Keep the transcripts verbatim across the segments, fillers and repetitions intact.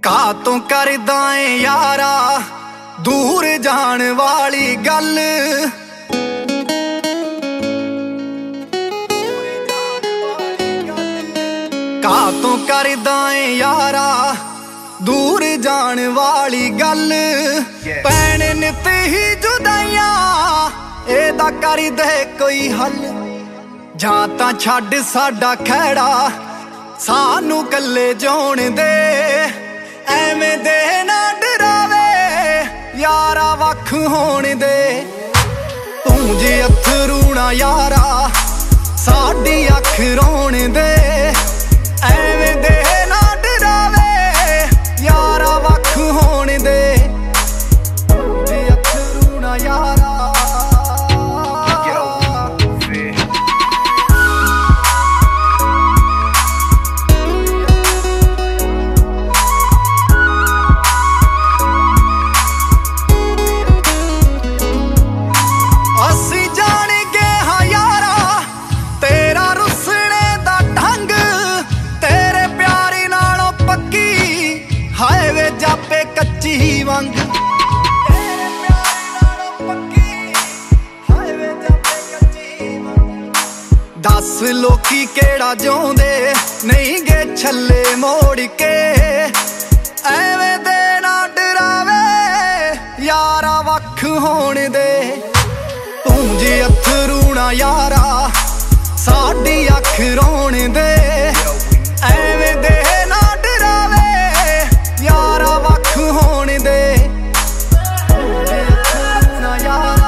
ਕਾਤੋਂ ਕਰਦਾ ਏ ਯਾਰਾ ਦੂਰ ਜਾਣ ਵਾਲੀ ਗੱਲ। ਕਾਤੋਂ ਕਰਦਾ ਏ ਯਾਰਾ ਦੂਰ ਜਾਣ ਵਾਲੀ ਗੱਲ। ਪੈਣ ਨਿਤ ਹੀ ਜੁਦਾਈਆਂ ਇਹਦਾ ਕਰ ਦੇ ਕੋਈ ਹੱਲ। ਜਾਂ ਤਾਂ ਛੱਡ ਸਾਡਾ ਖਹਿੜਾ ਸਾਨੂੰ ਕੱਲੇ ਜਿਉਣ ਦੇ। ਐਵੇਂ ਦੇ ਨਾ ਡਰਾਵੇ ਯਾਰਾ ਵੱਖ ਹੋਣ ਦੇ। ਤੂੰ ਜੇ ਅਥਰੂ ਨਾ ਯਾਰਾ ਸਾਡੀ ਅੱਖ ਰੋਣ ਦੇ। ਐਵੇਂ ਦੇ ਨਾ ਡਰਾਵੇ ਯਾਰਾ ਵੱਖ ਹੋਣ ਦੇ। ਤੂੰ ਜੇ ਅਥਰੂ ਨਾ ਯਾਰਾ ਕੱਚੀ ਵਾਂਗ। ਤੇਰੇ ਪਿਆਰ ਨਾਲੋਂ ਪੱਕੀ ਹਾਈਵੇ ਜਾਪੇ ਕੱਚੀ ਵਾਂਗ। ਦੱਸ ਲੋਕੀ ਕਿਹੜਾ ਜਿਉਂਦੇ ਨਹੀਂ ਗੇ ਛੱਲੇ ਮੋੜ ਕੇ। ਐਵੇਂ ਦੇ ਨਾ ਡਰਾਵੇ ਯਾਰਾ ਵੱਖ ਹੋਣ ਦੇ। ਤੂੰ ਜੇ ਅਥਰੂ ਨਾ ਯਾਰਾ ਸਾਡੀ ਅੱਖ ਰੋਣ ਦੇ। ਐਵੇਂ ਦੇ ਨਾ ਡਰਾਵੇ ਯਾਰਾ ਵੱਖ ਹੋਣ ਦੇ। ਜੇ ਅਥਰੂ ਨਾ ਯਾਰਾ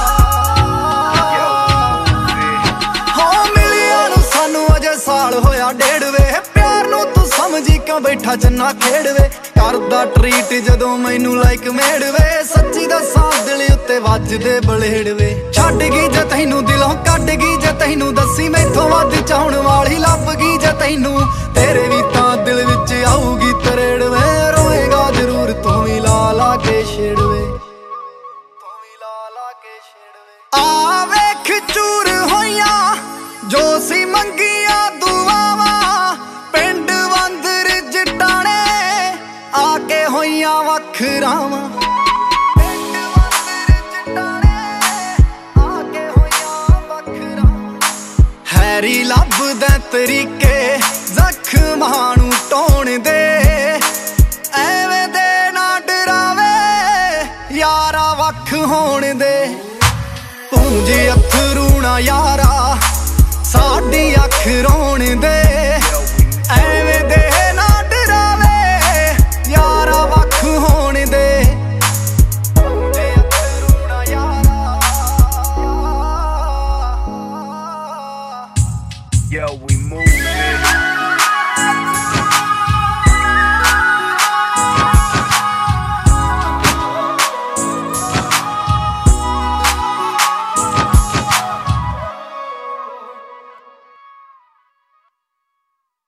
ਹੋ ਮਿਲਿਆ ਨੂੰ ਸਾਨੂੰ ਅਜੇ ਸਾਲ ਹੋਇਆ ਡੇਢ ਵੇ। ਪਿਆਰ ਨੂੰ ਤੂੰ ਸਮਝੀ ਕਿਉਂ ਬੈਠਾ ਚੰਨਾ ਖੇਡਵੇ। ਕਰਦਾ ਟਰੀਟ ਜਦੋਂ ਮੈਨੂੰ ਲਾਈਕ ਮੇੜਵੇ। ਸੱਚੀ ਦੱਸਾਂ ਦਿਲ ਉੱਤੇ ਵੱਜਦੇ ਬਲੇੜਵੇ। ਛੱਡ ਗਈ ਜੇ ਤੈਨੂੰ ਦਿਲੋਂ ਕੱਢ ਗਈ ਜੇ ਤੈਨੂੰ ਦੱਸੀ ਮੈਥੋਂ ਵੱਧ ਚਾਹੁਣ ਵਾਲੀ ਲੱਭ ਗਈ ਜੇ ਤੈਨੂੰ। ਤੇਰੇ ਵੀ ਤਾਂ ਦਿਲ ਵਿੱਚ ਆਊਗੀ ਤਰੇੜਵੇ। ਰੋਏਗਾ ਜ਼ਰੂਰ ਤੂੰ ਵੀ ਲਾ ਲਾ ਕੇ ਛੇੜਵੇ। ਤੂੰ ਵੀ ਲਾ ਲਾ ਕੇ ਛੇੜਵੇ। ਆ ਵੇਖ ਚੂਰ ਹੋਈਆਂ ਜੋ ਸੀ ਮੰਗੀਆਂ ਦੁਆਵਾਂ। ਪਿੰਡ ਵੰਦਰ ਜਟਾਣੇ ਆ ਕੇ ਹੋਈਆਂ ਵੱਖ ਰਾਵਾਂ। ਪਿੰਡ ਵੰਦਰ ਜਟਾਣੇ ਆ ਕੇ ਹੋਈਆਂ ਵੱਖ ਰਾਵਾਂ। ਹੈਰੀ ਲੱਭਦਾ ਤਰੀਕੇ ਜ਼ਖਮਾਂ ਨੂੰ ਢਾਉਣ ਦੇ। ਐਵੇਂ ਦੇ ਨਾ ਡਰਾਵੇ ਯਾਰਾ ਵੱਖ ਹੋਣ ਦੇ। ਤੂੰ ਜੇ ਅਥਰੂ ਨਾ ਯਾਰਾ ਸਾਡੀ ਅੱਖ ਰੋਣ ਦੇ। ਐਵੇਂ ਦੇ ਨਾ ਡਰਾਵੇ ਯਾਰਾ ਵੱਖ ਹੋਣ ਦੇ। ਤੂੰ ਜੇ ਅਥਰੂ ਨਾ ਯਾਰਾ Yo, we move.